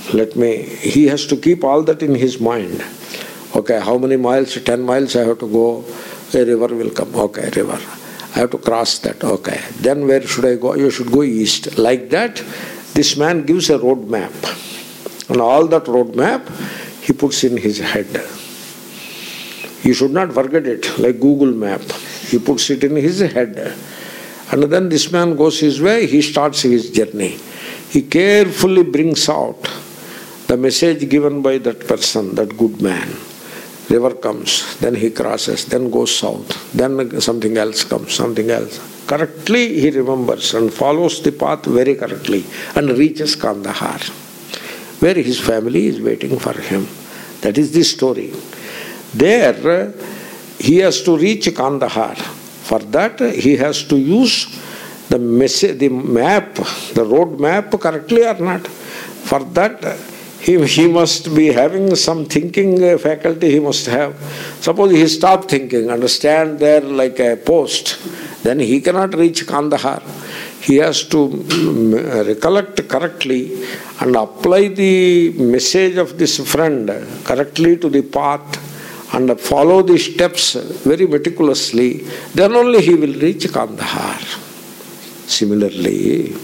S1: he has to keep all that in his mind. Okay, how many miles? 10 miles I have to go. A river will come. Okay, river. I have to cross that. Okay. Then where should I go? You should go east. Like that, this man gives a road map. And all that road map, he puts in his head. You should not forget it, like Google map. He puts it in his head. And then this man goes his way, he starts his journey. He carefully brings out the message given by that person, that good man. River comes, then he crosses, then goes south, then something else comes, something else. Correctly he remembers and follows the path very correctly and reaches Kandahar, where his family is waiting for him. That is the story. There he has to reach Kandahar. For that he has to use the message, the map, the road map correctly or not. For that, he must be having some thinking faculty he must have. Suppose he stop thinking and stand there like a post, then he cannot reach Kandahar. He has to recollect correctly and apply the message of this friend correctly to the path and follow the steps very meticulously. Then only he will reach Kandahar. Similarly,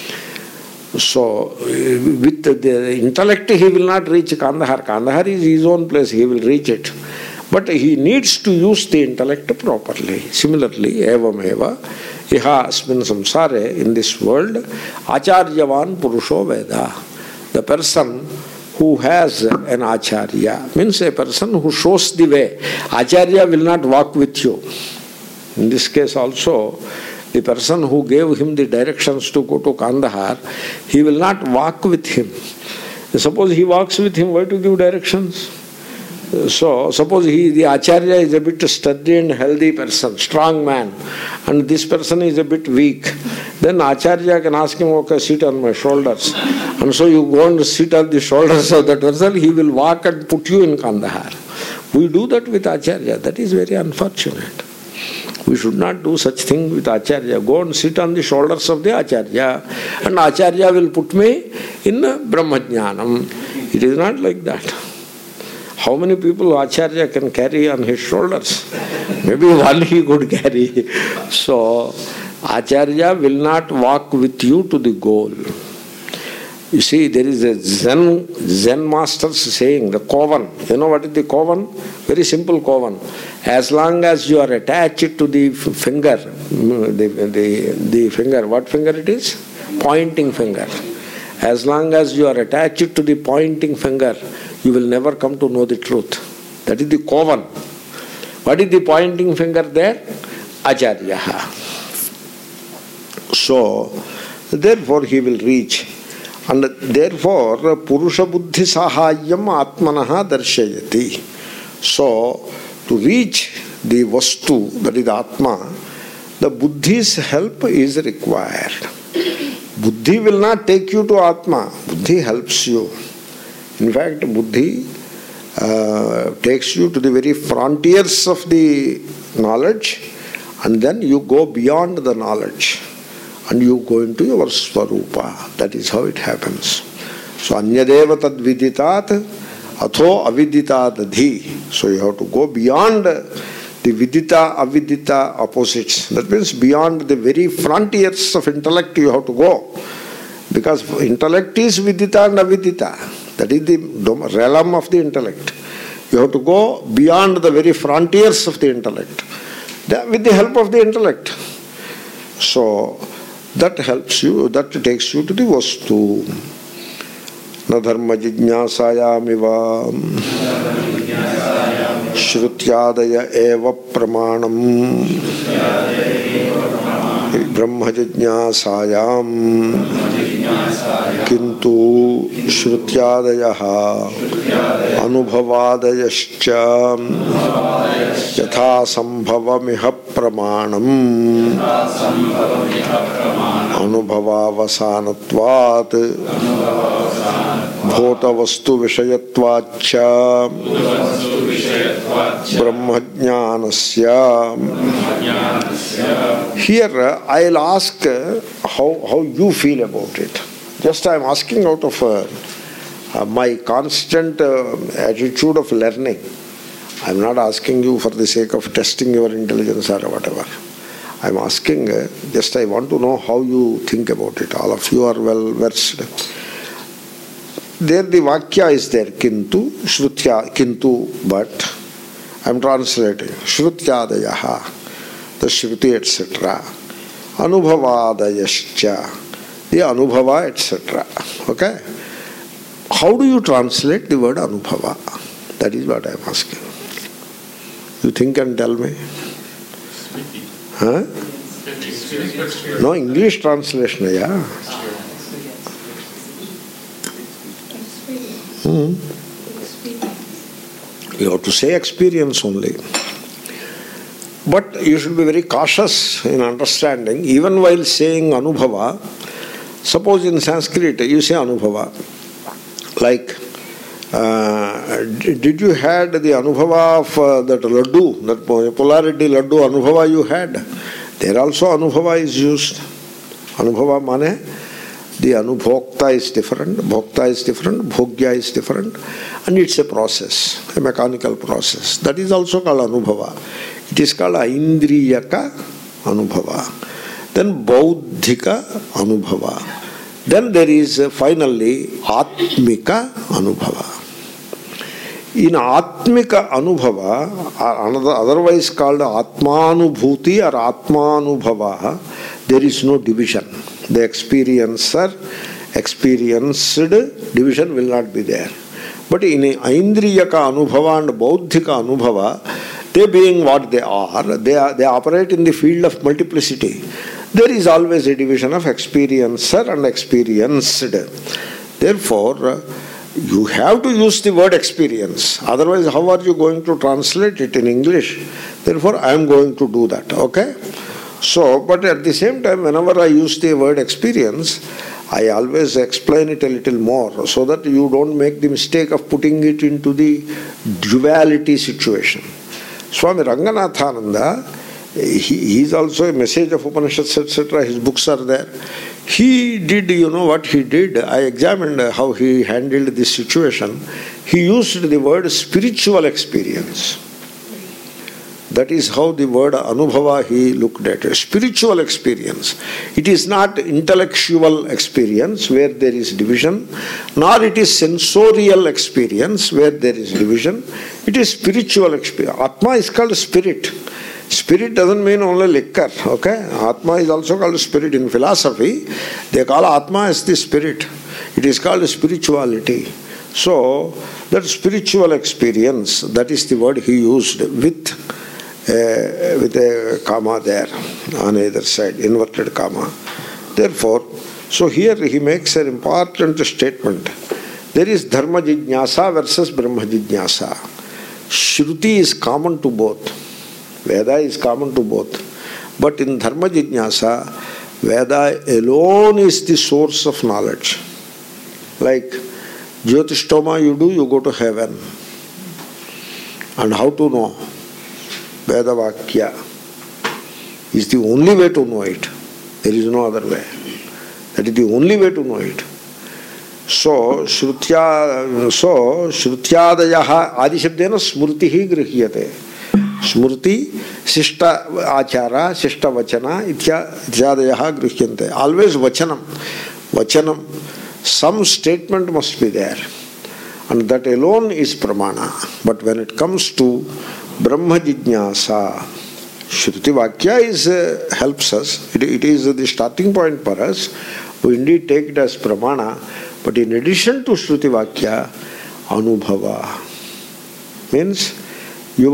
S1: so with the intellect he will not reach Kandahar. Kandahar is his own place, he will reach it. But he needs to use the intellect properly. Similarly, evam eva iha asmin samsare, in this world, acharyavan purusho veda. The person who has an acharya means a person who shows the way. Acharya will not walk with you. In this case also, the person who gave him the directions to go to Kandahar, he will not walk with him. Suppose he walks with him, why to give directions? So, suppose the Acharya is a bit sturdy and healthy person, strong man, and this person is a bit weak. Then Acharya can ask him, okay, sit on my shoulders. And so you go and sit on the shoulders of that person, he will walk and put you in Kandahar. We do that with Acharya. That is very unfortunate. We should not do such thing with Acharya. Go and sit on the shoulders of the Acharya, and Acharya will put me in Brahmajnanam. It is not like that. How many people Acharya can carry on his shoulders? Maybe one he could carry. So, Acharya will not walk with you to the goal. You see, there is a Zen master's saying, the kovan. You know what is the kovan? Very simple kovan. As long as you are attached to the finger, the finger, what finger it is? Pointing finger. As long as you are attached to the pointing finger, you will never come to know the truth. That is the kovan. What is the pointing finger there? Acharya. So, therefore he will reach. And therefore, Purusha Buddhi Sahayyam Atmanaha Darshayati. So, to reach the Vastu, that is Atma, the Buddhi's help is required. Buddhi will not take you to Atma. Buddhi helps you. In fact, Buddhi takes you to the very frontiers of the knowledge, and then you go beyond the knowledge and you go into your Swarupa. That is how it happens. So, Anyadeva tad viditat atho aviditat adhi. So, you have to go beyond the vidita, avidita opposites. That means beyond the very frontiers of intellect you have to go. Because intellect is vidita and avidita. That is the realm of the intellect. You have to go beyond the very frontiers of the intellect with the help of the intellect. So, that helps you, that takes you to the Vastu. Na dharma jijñāsāyāmiva shrutyādaya eva pramanam brahma jijñāsāyām kintu shrutyādayaha anubhavādayascha yatha sambhavamiha pramanam anubhavavasanatvat bhotavastu vishayatvacha brahmajnanasya. Here I'll ask how you feel about it. Just I am asking out of my constant attitude of learning. I am not asking you for the sake of testing your intelligence or whatever. I am asking, just I want to know how you think about it. All of you are well versed. There the Vakya is there, Kintu, Shrutya, Kintu, but I am translating. Shrutyadayaha, the Shruti, etc. Anubhavadayascha, the Anubhava, etc. Okay? How do you translate the word Anubhava? That is what I am asking. You think and tell me. Huh? No, English translation, yeah. You have to say experience only. But you should be very cautious in understanding, even while saying Anubhava. Suppose in Sanskrit you say Anubhava, like did you had the Anubhava of that laddu, that polarity laddu Anubhava you had? There also Anubhava is used. Anubhava mane, the Anubhokta is different, Bhokta is different, Bhogya is different, and it's a process, a mechanical process. That is also called Anubhava. It is called Aindriyaka Anubhava. Then Bauddhika Anubhava. Then there is finally Atmika Anubhava. In Atmika Anubhava, otherwise called Atmanubhuti or Atmanubhava, there is no division. The experiencer, experienced division will not be there. But in Aindriyaka Anubhava and Bauddhika Anubhava, they being what they operate in the field of multiplicity. There is always a division of experiencer and experienced. Therefore, you have to use the word experience. Otherwise, how are you going to translate it in English? Therefore, I am going to do that. Okay? So, but at the same time, whenever I use the word experience, I always explain it a little more so that you don't make the mistake of putting it into the duality situation. Swami Ranganathananda, he is also a message of Upanishads, etc. His books are there. He did, what he did? I examined how he handled this situation. He used the word spiritual experience. That is how the word Anubhava he looked at. Spiritual experience. It is not intellectual experience where there is division, nor it is sensorial experience where there is division. It is spiritual experience. Atma is called spirit. Spirit doesn't mean only liquor, okay? Atma is also called spirit. In philosophy, they call Atma as the spirit. It is called spirituality. So, that spiritual experience, that is the word he used with a comma there on either side, inverted comma. Therefore, so here he makes an important statement. There is Dharma Jijnasa versus Brahma Jijnasa. Shruti is common to both. Veda is common to both. But in Dharma Jijnasa, Veda alone is the source of knowledge. Like Jyotishtoma you do, you go to heaven. And how to know? Veda Vakya is the only way to know it. There is no other way. That is the only way to know it. So, Shrutyadayaha Adishabdena Smrutihi Grihiyate. Smrti, Sishta Achara, Sishta Vachana, Ityadayaha Grihyante. Always Vachanam. Vachanam. Some statement must be there. And that alone is Pramana. But when it comes to Brahma Jijnasa, Shruti Vakya helps us. It is the starting point for us. We indeed take it as Pramana. But in addition to Shruti Vakya, Anubhava means you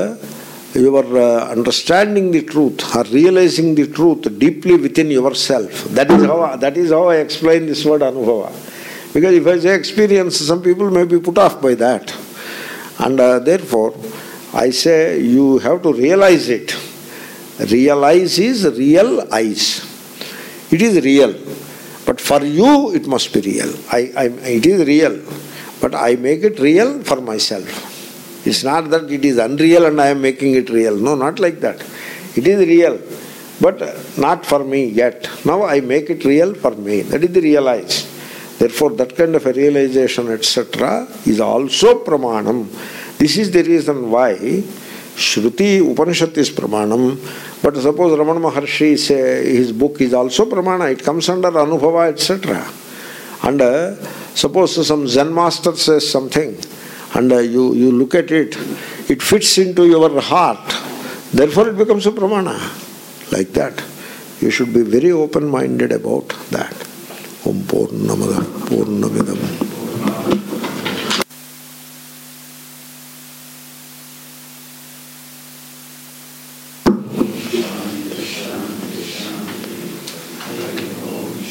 S1: are understanding the truth or realizing the truth deeply within yourself. That is how I explain this word Anubhava. Because if I say experience, some people may be put off by that. And therefore, I say you have to realize it. Realize is realize. It is real. But for you, it must be real. It is real. But I make it real for myself. It's not that it is unreal and I am making it real. No, not like that. It is real, but not for me yet. Now I make it real for me. That is the realize. Therefore, that kind of a realization, etc., is also pramanam. This is the reason why Shruti Upanishad is pramanam. But suppose Ramana Maharshi, his book is also pramana. It comes under Anubhava, etc. And suppose some Zen master says something, and you look at it, it fits into your heart. Therefore it becomes a pramana. Like that. You should be very open-minded about that. Om Purnamada Purnamidam.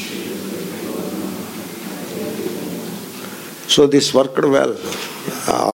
S1: So this worked well.